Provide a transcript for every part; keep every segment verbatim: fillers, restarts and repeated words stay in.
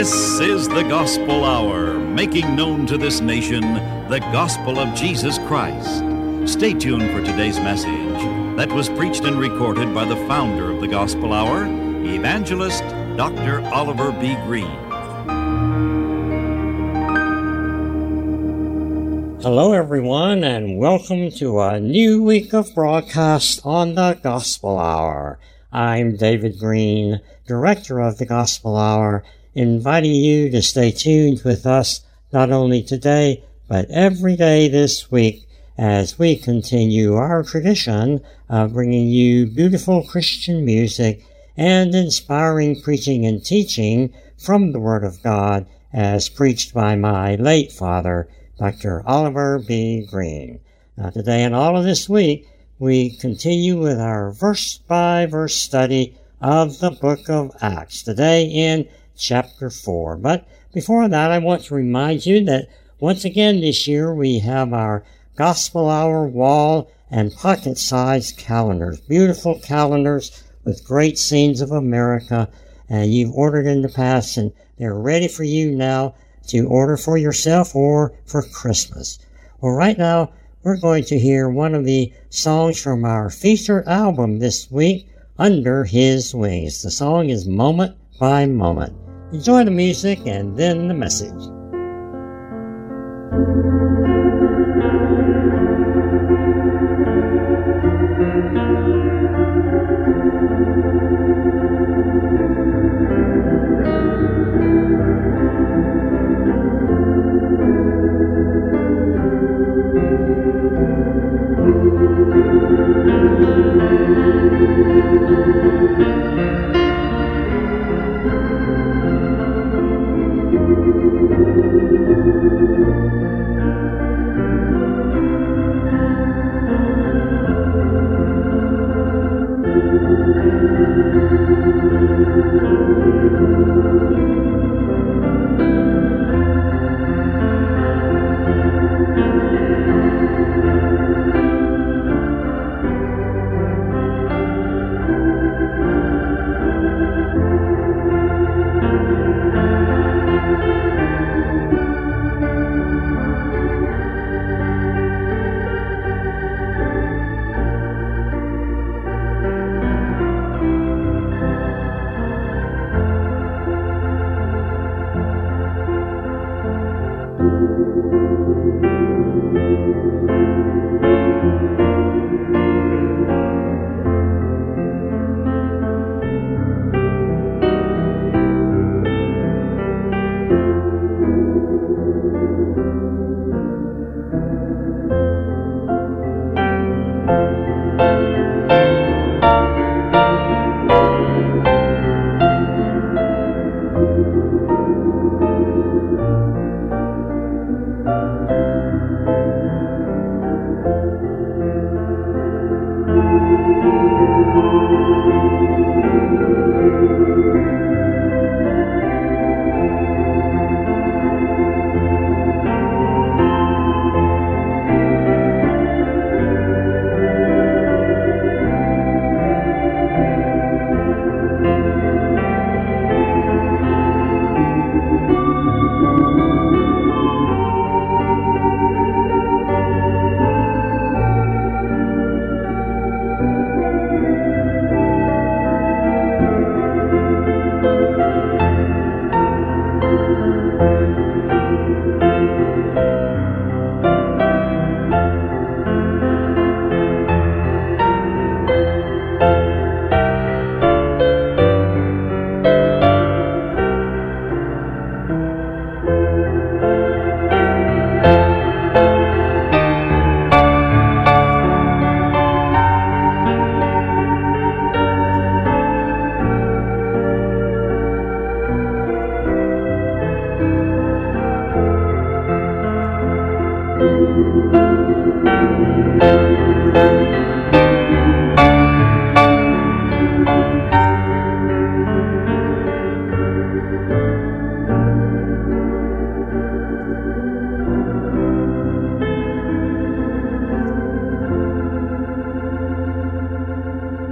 This is the Gospel Hour, making known to this nation the gospel of Jesus Christ. Stay tuned for today's message that was preached and recorded by the founder of the Gospel Hour, Evangelist Doctor Oliver B. Greene. Hello, everyone, and welcome to a new week of broadcast on the Gospel Hour. I'm David Greene, Director of the Gospel Hour, inviting you to stay tuned with us not only today, but every day this week as we continue our tradition of bringing you beautiful Christian music and inspiring preaching and teaching from the Word of God as preached by my late father, Doctor Oliver B. Greene. Now, today and all of this week, we continue with our verse-by-verse study of the book of Acts, today in chapter four. But before that, I want to remind you that once again this year we have our Gospel Hour wall and pocket-sized calendars, beautiful calendars with great scenes of America, and you've ordered in the past, and they're ready for you now to order for yourself or for Christmas. Well, right now, we're going to hear one of the songs from our featured album this week, Under His Wings. The song is Moment by Moment. Enjoy the music and then the message.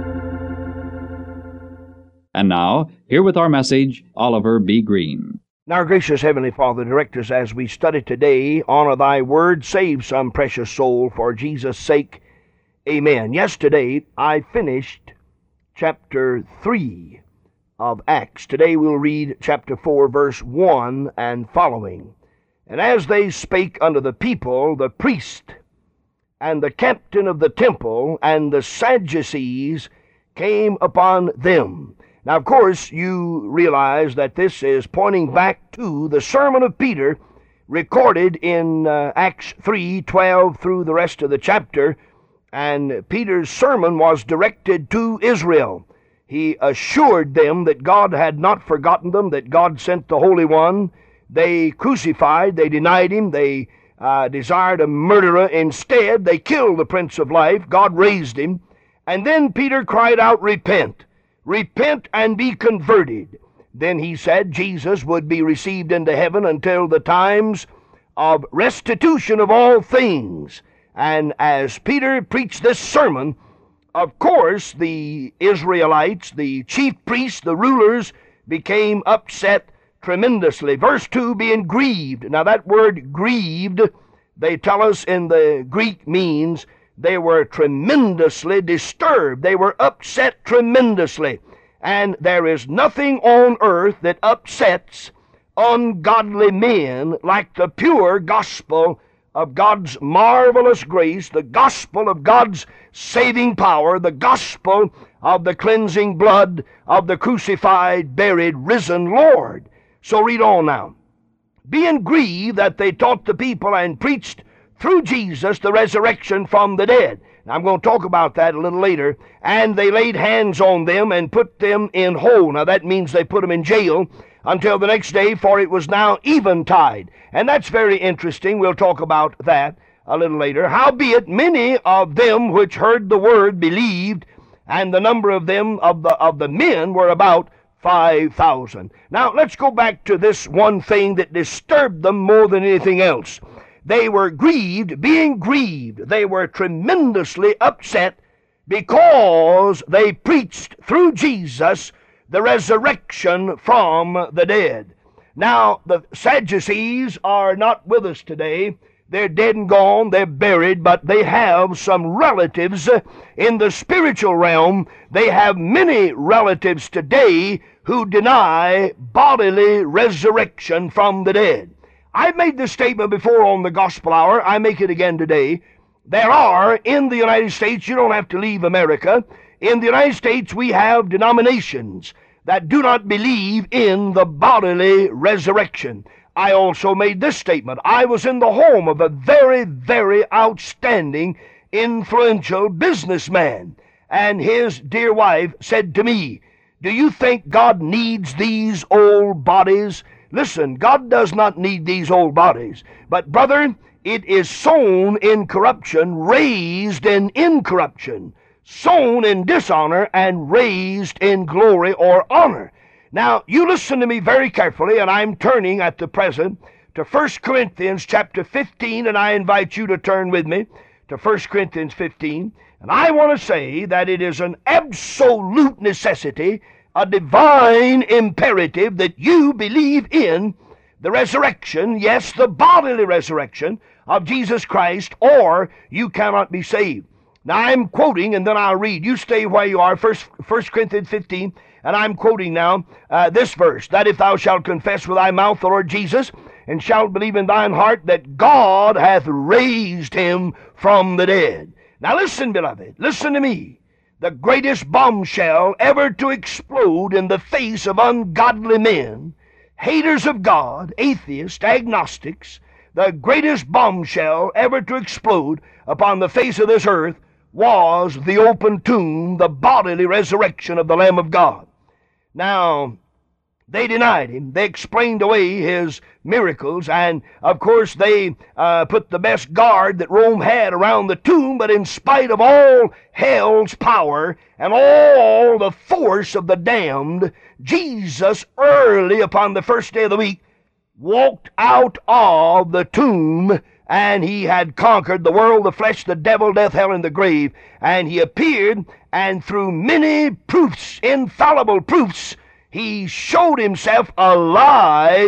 And now, here with our message, Oliver B. Greene. Now, our gracious Heavenly Father, direct us as we study today. Honor thy word, save some precious soul for Jesus' sake. Amen. Yesterday, I finished chapter three of Acts. Today we'll read chapter four, verse one and following. And as they spake unto the people, the priest and the captain of the temple and the Sadducees came upon them. Now, of course, you realize that this is pointing back to the sermon of Peter recorded in uh, Acts three twelve through the rest of the chapter. And Peter's sermon was directed to Israel. He assured them that God had not forgotten them, that God sent the Holy One. They crucified, they denied him, they uh, desired a murderer instead. They killed the Prince of Life. God raised him. And then Peter cried out, repent. Repent and be converted. Then he said Jesus would be received into heaven until the times of restitution of all things. And as Peter preached this sermon, of course, the Israelites, the chief priests, the rulers, became upset tremendously. Verse two, being grieved. Now that word grieved, they tell us in the Greek means they were tremendously disturbed. They were upset tremendously. And there is nothing on earth that upsets ungodly men like the pure gospel of God's marvelous grace, the gospel of God's saving power, the gospel of the cleansing blood of the crucified, buried, risen Lord. So read on now. Being grieved that they taught the people and preached through Jesus the resurrection from the dead. Now, I'm going to talk about that a little later. And they laid hands on them and put them in hold. Now that means they put them in jail until the next day, for it was now eventide. And that's very interesting. We'll talk about that a little later. Howbeit many of them which heard the word believed, and the number of them of the of the men were about five thousand. Now let's go back to this one thing that disturbed them more than anything else. They were grieved, being grieved. They were tremendously upset because they preached through Jesus the resurrection from the dead. Now, the Sadducees are not with us today. They're dead and gone. They're buried, but they have some relatives in the spiritual realm. They have many relatives today who deny bodily resurrection from the dead. I've made this statement before on the Gospel Hour. I make it again today. There are, in the United States, you don't have to leave America. In the United States, we have denominations that do not believe in the bodily resurrection. I also made this statement. I was in the home of a very, very outstanding, influential businessman, and his dear wife said to me, do you think God needs these old bodies? Listen, God does not need these old bodies. But, brother, it is sown in corruption, raised in incorruption, sown in dishonor, and raised in glory or honor. Now, you listen to me very carefully, and I'm turning at the present to First Corinthians chapter fifteen, and I invite you to turn with me to First Corinthians fifteen. And I want to say that it is an absolute necessity, a divine imperative, that you believe in the resurrection, yes, the bodily resurrection of Jesus Christ, or you cannot be saved. Now I'm quoting, and then I'll read. You stay where you are, First, First Corinthians fifteen, and I'm quoting now uh, this verse, that if thou shalt confess with thy mouth the Lord Jesus, and shalt believe in thine heart that God hath raised him from the dead. Now listen, beloved, listen to me. The greatest bombshell ever to explode in the face of ungodly men, haters of God, atheists, agnostics, the greatest bombshell ever to explode upon the face of this earth was the open tomb, the bodily resurrection of the Lamb of God. Now, they denied him. They explained away his miracles, and of course they uh, put the best guard that Rome had around the tomb. But in spite of all hell's power and all the force of the damned, Jesus, early upon the first day of the week, walked out of the tomb, and he had conquered the world, the flesh, the devil, death, hell, and the grave. And he appeared, and through many proofs, infallible proofs, he showed himself alive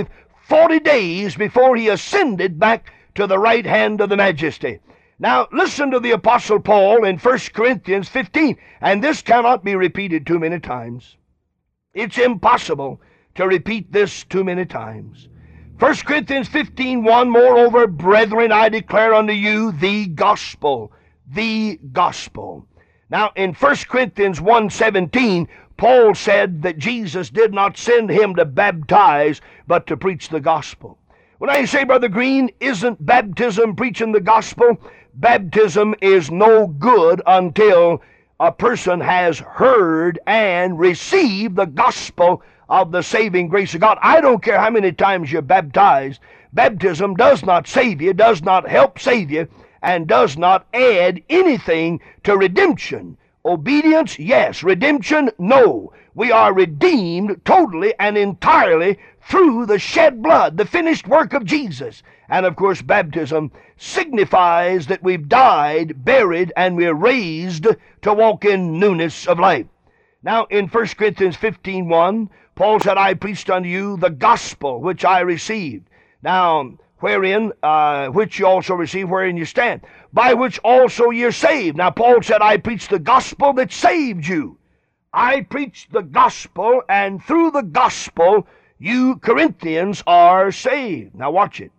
forty days before he ascended back to the right hand of the Majesty. Now, listen to the Apostle Paul in First Corinthians fifteen, and this cannot be repeated too many times. It's impossible to repeat this too many times. First Corinthians fifteen one, moreover, brethren, I declare unto you the gospel, the gospel. Now, in First Corinthians one seventeen, Paul said that Jesus did not send him to baptize, but to preach the gospel. When I say, Brother Green, isn't baptism preaching the gospel? Baptism is no good until a person has heard and received the gospel of the saving grace of God. I don't care how many times you're baptized. Baptism does not save you, does not help save you, and does not add anything to redemption. Obedience, yes. Redemption, no. We are redeemed totally and entirely through the shed blood, the finished work of Jesus. And of course, baptism signifies that we've died, buried, and we're raised to walk in newness of life. Now, in First Corinthians fifteen one, Paul said, I preached unto you the gospel which I received. Now, wherein, uh, which you also receive, wherein you stand, by which also you're saved. Now, Paul said, I preached the gospel that saved you. I preached the gospel, and through the gospel, you Corinthians are saved. Now, watch it.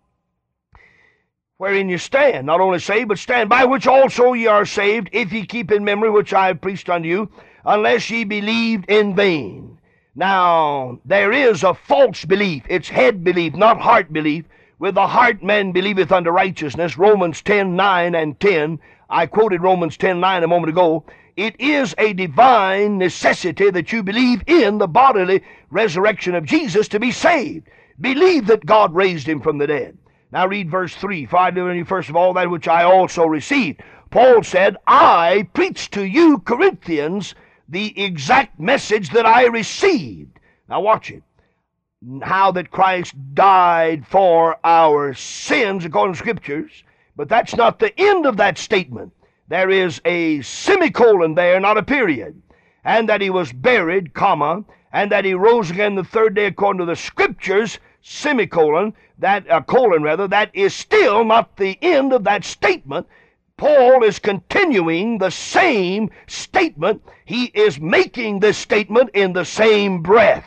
Wherein you stand, not only saved, but stand, by which also ye are saved, if ye keep in memory which I have preached unto you, unless ye believed in vain. Now, there is a false belief. It's head belief, not heart belief. With the heart man believeth unto righteousness, Romans ten nine and ten. I quoted Romans ten nine a moment ago. It is a divine necessity that you believe in the bodily resurrection of Jesus to be saved. Believe that God raised him from the dead. Now read verse three. For I delivered unto you first of all that which I also received. Paul said, I preached to you, Corinthians, the exact message that I received. Now watch it. How that Christ died for our sins according to Scriptures. But that's not the end of that statement. There is a semicolon there, not a period. And that he was buried, comma, and that he rose again the third day according to the Scriptures, semicolon, that, uh, colon rather, that is still not the end of that statement. Paul is continuing the same statement. He is making this statement in the same breath.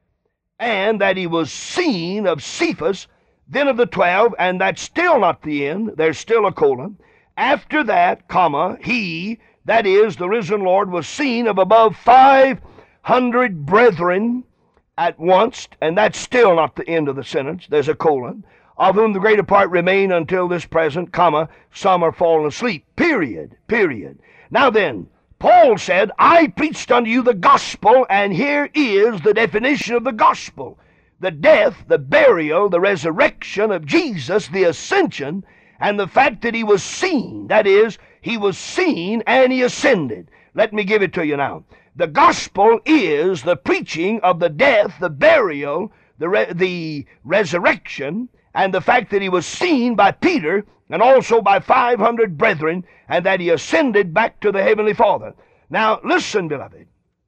And that he was seen of Cephas, then of the twelve, and that's still not the end. There's still a colon. After that, comma, he, that is, the risen Lord, was seen of above five hundred brethren at once, and that's still not the end of the sentence. There's a colon. Of whom the greater part remain until this present, comma, some are fallen asleep. Period. Period. Now then, Paul said, I preached unto you the gospel, and here is the definition of the gospel. The death, the burial, the resurrection of Jesus, the ascension, and the fact that he was seen. That is, he was seen and he ascended. Let me give it to you now. The gospel is the preaching of the death, the burial, the, re- the resurrection, and the fact that he was seen by Peter and also by five hundred brethren, and that he ascended back to the heavenly Father. Now, listen, beloved.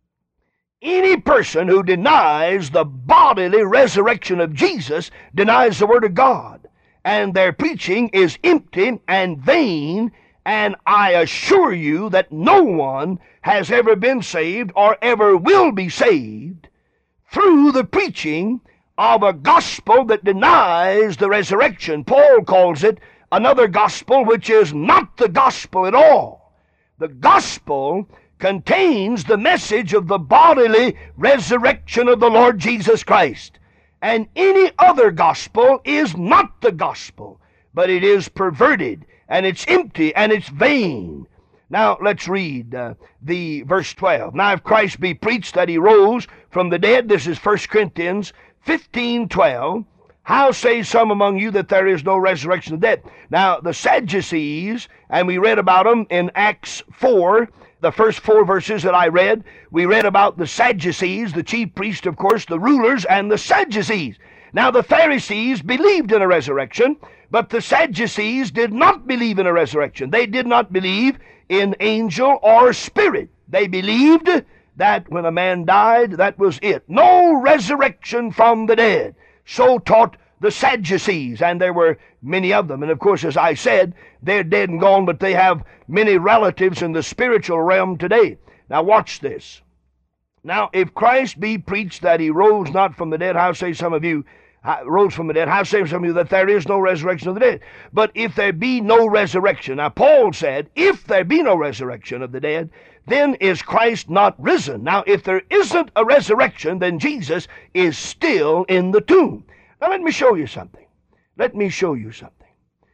Any person who denies the bodily resurrection of Jesus denies the Word of God. And their preaching is empty and vain, and I assure you that no one has ever been saved or ever will be saved through the preaching of a gospel that denies the resurrection. Paul calls it another gospel which is not the gospel at all. The gospel contains the message of the bodily resurrection of the Lord Jesus Christ. And any other gospel is not the gospel, but it is perverted, and it's empty, and it's vain. Now, let's read uh, the verse twelve. Now, if Christ be preached that he rose from the dead, this is First Corinthians fifteen twelve, how say some among you that there is no resurrection of the dead? Now, the Sadducees, and we read about them in Acts four, the first four verses that I read, we read about the Sadducees, the chief priests, of course, the rulers, and the Sadducees. Now, the Pharisees believed in a resurrection, but the Sadducees did not believe in a resurrection. They did not believe in angel or spirit. They believed that when a man died, that was it. No resurrection from the dead. So taught the Sadducees, and there were many of them. And of course, as I said, they're dead and gone, but they have many relatives in the spiritual realm today. Now watch this. Now, if Christ be preached that he rose not from the dead, how say some of you, uh, rose from the dead, how say some of you that there is no resurrection of the dead? But if there be no resurrection, now Paul said, if there be no resurrection of the dead, then is Christ not risen. Now, if there isn't a resurrection, then Jesus is still in the tomb. Now, let me show you something. Let me show you something.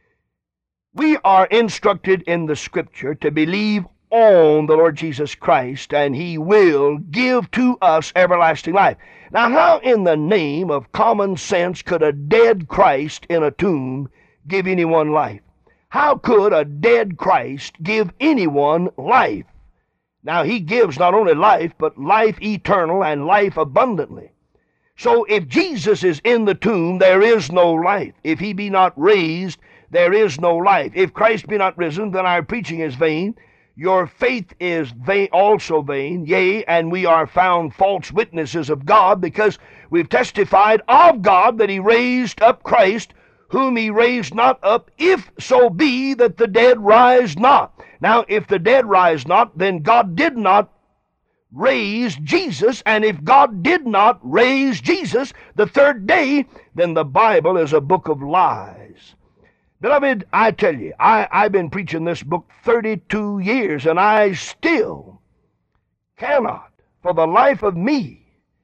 We are instructed in the Scripture to believe on the Lord Jesus Christ, and he will give to us everlasting life. Now, how in the name of common sense could a dead Christ in a tomb give anyone life? How could a dead Christ give anyone life? Now, he gives not only life, but life eternal and life abundantly. So if Jesus is in the tomb, there is no life. If he be not raised, there is no life. If Christ be not risen, then our preaching is vain. Your faith is vain, also vain. Yea, and we are found false witnesses of God, because we've testified of God that he raised up Christ, whom he raised not up, if so be that the dead rise not. Now, if the dead rise not, then God did not raise Jesus, and if God did not raise Jesus the third day, then the Bible is a book of lies. Beloved, I tell you, I, I've been preaching this book thirty-two years, and I still cannot, for the life of me,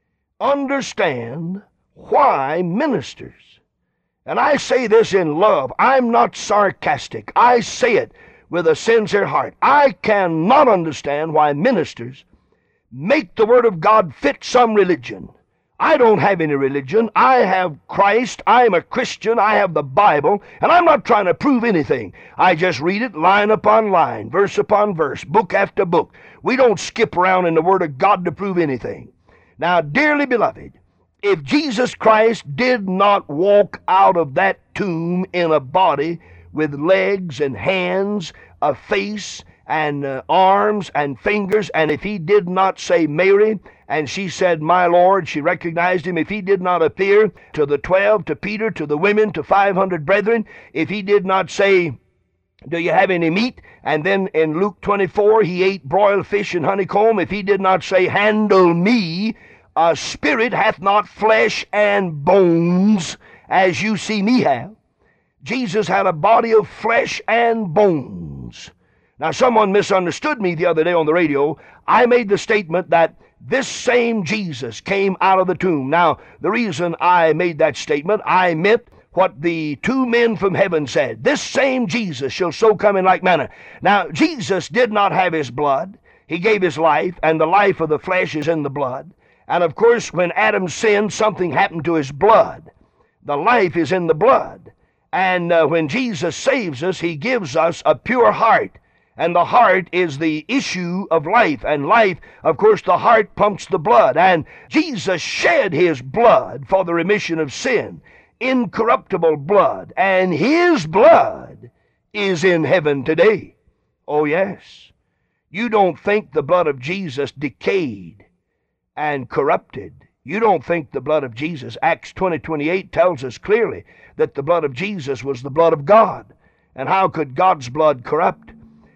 understand why ministers, and I say this in love, I'm not sarcastic, I say it with a sincere heart, I cannot understand why ministers make the Word of God fit some religion. I don't have any religion. I have Christ. I'm a Christian. I have the Bible, and I'm not trying to prove anything. I just read it line upon line, verse upon verse, book after book. We don't skip around in the Word of God to prove anything. Now, dearly beloved, if Jesus Christ did not walk out of that tomb in a body with legs and hands, a face, and uh, arms and fingers, and if he did not say Mary, and she said, my Lord, she recognized him, if he did not appear to the twelve, to Peter, to the women, to five hundred brethren, if he did not say, do you have any meat? And then in Luke twenty-four, he ate broiled fish and honeycomb. If he did not say, handle me, a spirit hath not flesh and bones, as you see me have. Jesus had a body of flesh and bones. Now, someone misunderstood me the other day on the radio. I made the statement that this same Jesus came out of the tomb. Now, the reason I made that statement, I meant what the two men from heaven said. This same Jesus shall so come in like manner. Now, Jesus did not have his blood. He gave his life, and the life of the flesh is in the blood. And of course, when Adam sinned, something happened to his blood. The life is in the blood. And uh, when Jesus saves us, he gives us a pure heart. And the heart is the issue of life. And life, of course, the heart pumps the blood. And Jesus shed his blood for the remission of sin. Incorruptible blood. And his blood is in heaven today. Oh, yes. You don't think the blood of Jesus decayed and corrupted. You don't think the blood of Jesus. Acts twenty twenty-eight tells us clearly that the blood of Jesus was the blood of God. And how could God's blood corrupt?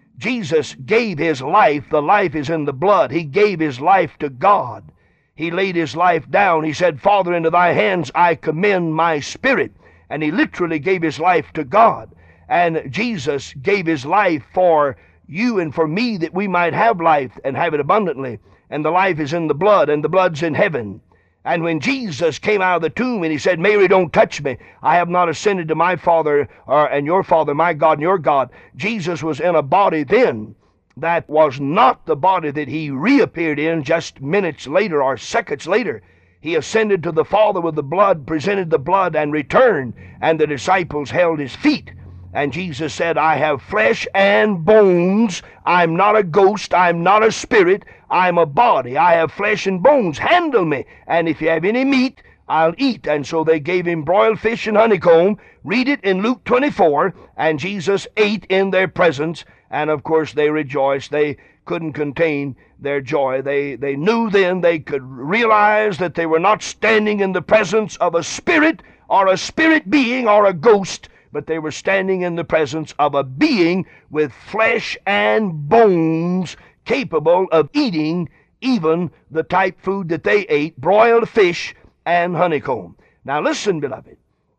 Jesus gave his life. The life is in the blood. He gave his life to God. He laid his life down. He said, Father, into thy hands I commend my spirit. And he literally gave his life to God. And Jesus gave his life for you and for me, that we might have life and have it abundantly. And the life is in the blood, and the blood's in heaven. And when Jesus came out of the tomb and he said, Mary, don't touch me. I have not ascended to my Father or, and your Father, my God and your God. Jesus was in a body then that was not the body that he reappeared in just minutes later or seconds later. He ascended to the Father with the blood, presented the blood, and returned. And the disciples held his feet. And Jesus said, I have flesh and bones. I'm not a ghost. I'm not a spirit. I'm a body. I have flesh and bones. Handle me. And if you have any meat, I'll eat. And so they gave him broiled fish and honeycomb. Read it in Luke twenty-four. And Jesus ate in their presence. And of course they rejoiced. They couldn't contain their joy. They, they knew then, they could realize that they were not standing in the presence of a spirit or a spirit being or a ghost, but they were standing in the presence of a being with flesh and bones, capable of eating even the type food that they ate, broiled fish and honeycomb. Now listen, beloved.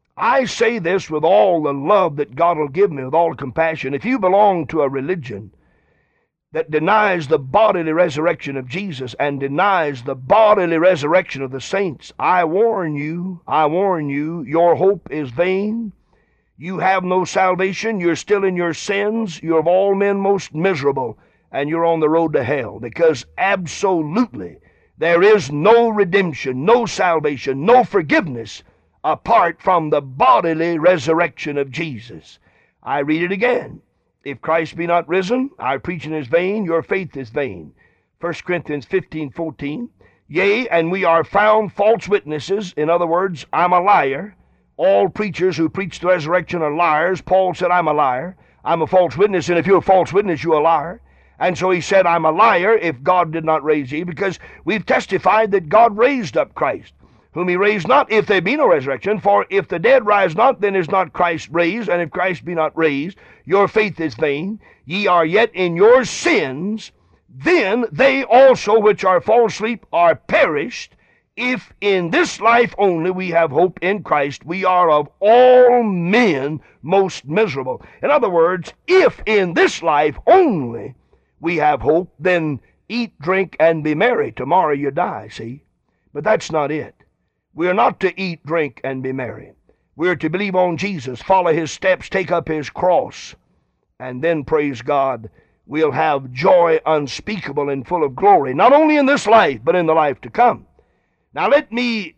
I say this with all the love that God will give me, with all compassion. If you belong to a religion that denies the bodily resurrection of Jesus and denies the bodily resurrection of the saints, I warn you, I warn you, your hope is vain. You have no salvation. You're still in your sins. You're of all men most miserable, and you're on the road to hell, because absolutely there is no redemption, no salvation, no forgiveness apart from the bodily resurrection of Jesus. I read it again. If Christ be not risen, our preaching is vain, your faith is vain. First Corinthians fifteen fourteen. Yea, and we are found false witnesses. In other words, I'm a liar. All preachers who preach the resurrection are liars. Paul said, I'm a liar. I'm a false witness, and if you're a false witness, you're a liar. And so he said, I'm a liar if God did not raise thee, because we've testified that God raised up Christ, whom he raised not, if there be no resurrection. For if the dead rise not, then is not Christ raised. And if Christ be not raised, your faith is vain. Ye are yet in your sins. Then they also which are fallen asleep are perished. If in this life only we have hope in Christ, we are of all men most miserable. In other words, if in this life only we have hope, then eat, drink, and be merry. Tomorrow you die, see? But that's not it. We are not to eat, drink, and be merry. We are to believe on Jesus, follow his steps, take up his cross, and then, praise God, we'll have joy unspeakable and full of glory, not only in this life, but in the life to come. Now let me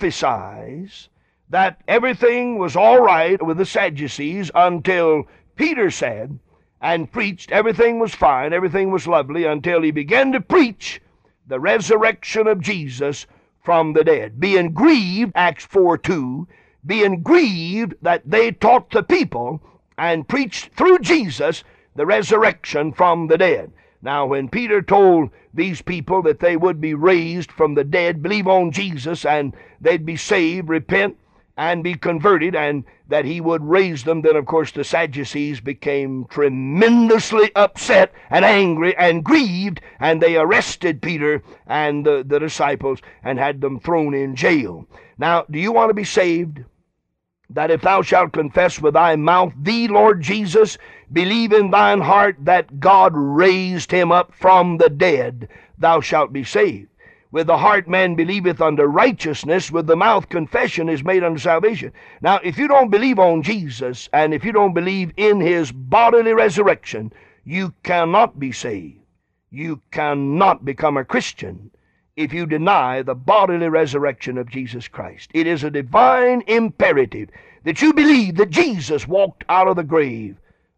emphasize that everything was all right with the Sadducees until Peter said and preached everything was fine, everything was lovely, until he began to preach the resurrection of Jesus from the dead. Being grieved, Acts four two, being grieved that they taught the people and preached through Jesus the resurrection from the dead. Now, when Peter told these people that they would be raised from the dead, believe on Jesus, and they'd be saved, repent, and be converted, and that he would raise them, then, of course, the Sadducees became tremendously upset and angry and grieved, and they arrested Peter and the, the disciples and had them thrown in jail. Now, do you want to be saved? That if thou shalt confess with thy mouth the Lord Jesus, believe in thine heart that God raised him up from the dead, thou shalt be saved. With the heart man believeth unto righteousness, with the mouth confession is made unto salvation. Now, if you don't believe on Jesus, and if you don't believe in his bodily resurrection, you cannot be saved. You cannot become a Christian if you deny the bodily resurrection of Jesus Christ. It is a divine imperative that you believe that Jesus walked out of the grave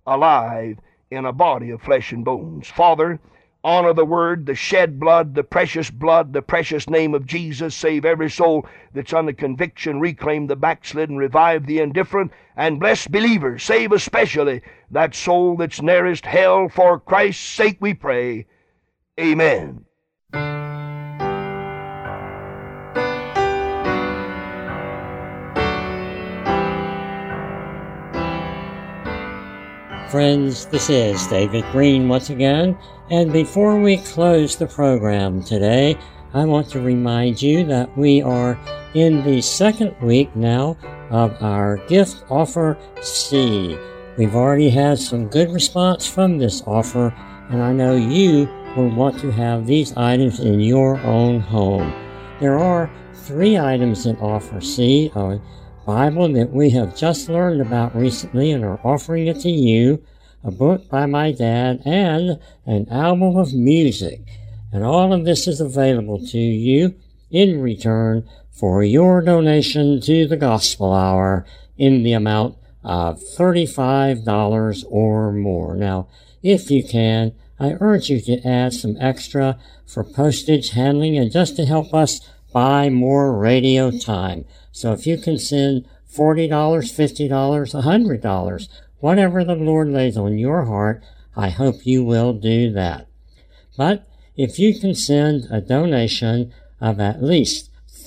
alive in a body of flesh and bones. Father, honor the word, the shed blood, the precious blood, the precious name of Jesus. Save every soul that's under conviction. Reclaim the backslidden, revive the indifferent, and bless believers. Save especially that soul that's nearest hell. For Christ's sake we pray. Amen. Friends, this is David Green once again, and before we close the program today, I want to remind you that we are in the second week now of our Gift Offer C. We've already had some good response from this offer, and I know you will want to have these items in your own home. There are three items in Offer C: a Bible that we have just learned about recently and are offering it to you, a book by my dad, and an album of music. And all of this is available to you in return for your donation to the Gospel Hour in the amount of thirty-five dollars or more. Now, if you can, I urge you to add some extra for postage handling and just to help us buy more radio time. So if you can send forty dollars, fifty dollars, one hundred dollars, whatever the Lord lays on your heart, I hope you will do that. But if you can send a donation of at least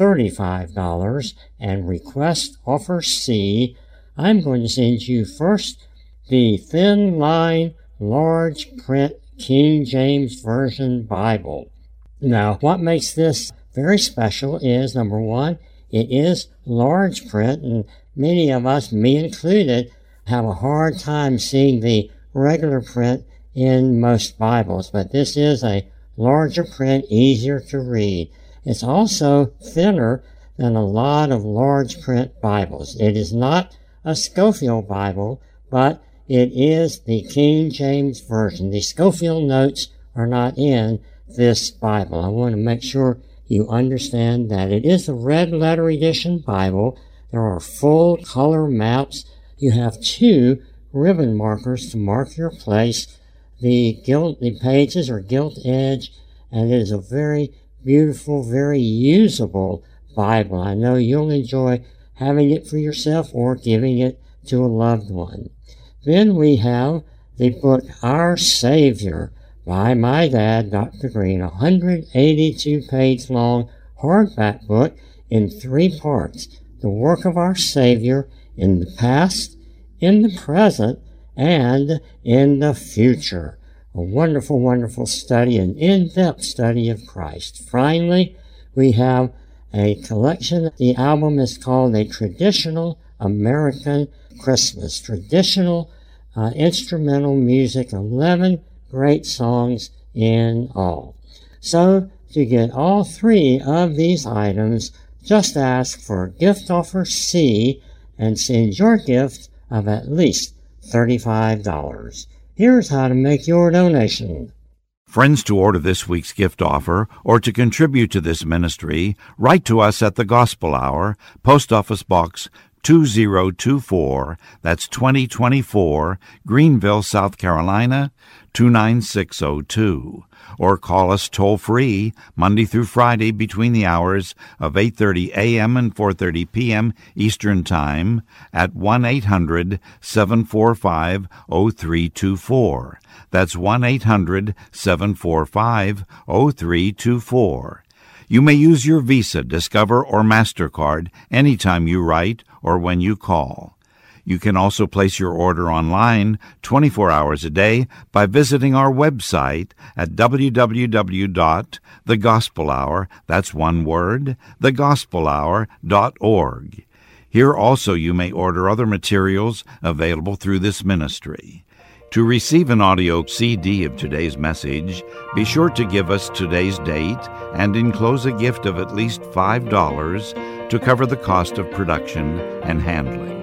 thirty-five dollars and request offer C, I'm going to send you first the thin line, large print King James Version Bible. Now, what makes this very special is, number one, it is large print, and many of us, me included, have a hard time seeing the regular print in most Bibles, but this is a larger print, easier to read. It's also thinner than a lot of large print Bibles. It is not a Scofield Bible, but it is the King James Version. The Scofield notes are not in this Bible. I want to make sure you understand that it is a red letter edition Bible. There are full color maps. You have two ribbon markers to mark your place. The gilt, the pages are gilt edge, and it is a very beautiful, very usable Bible. I know you'll enjoy having it for yourself or giving it to a loved one. Then we have the book Our Savior by my dad, Doctor Green, a one hundred eighty-two page long hardback book in three parts. The work of our Savior in the past, in the present, and in the future. A wonderful, wonderful study, an in-depth study of Christ. Finally, we have a collection. The album is called A Traditional American Christmas. Traditional uh, instrumental music, eleven great songs in all. So, to get all three of these items, just ask for gift offer C and send your gift of at least thirty-five dollars. Here's how to make your donation. Friends, to order this week's gift offer or to contribute to this ministry, write to us at the Gospel Hour, Post Office Box two zero two four, that's twenty twenty-four, Greenville, South Carolina, two nine six zero two. Or call us toll-free Monday through Friday between the hours of eight thirty a.m. and four thirty p.m. Eastern Time at one eight hundred seven four five zero three two four. That's one eight hundred seven four five zero three two four. You may use your Visa, Discover, or MasterCard anytime you write or when you call. You can also place your order online twenty-four hours a day by visiting our website at w w w dot the gospel hour, that's one word, the gospel hour dot org. Here also you may order other materials available through this ministry. To receive an audio C D of today's message, be sure to give us today's date and enclose a gift of at least five dollars to cover the cost of production and handling.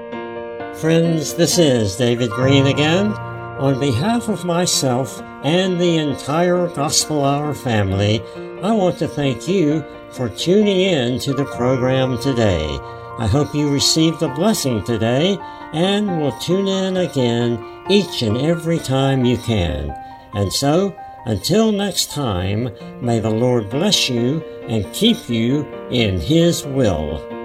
Friends, this is David Green again. On behalf of myself and the entire Gospel Hour family, I want to thank you for tuning in to the program today. I hope you received a blessing today and will tune in again each and every time you can. And so, until next time, may the Lord bless you and keep you in His will.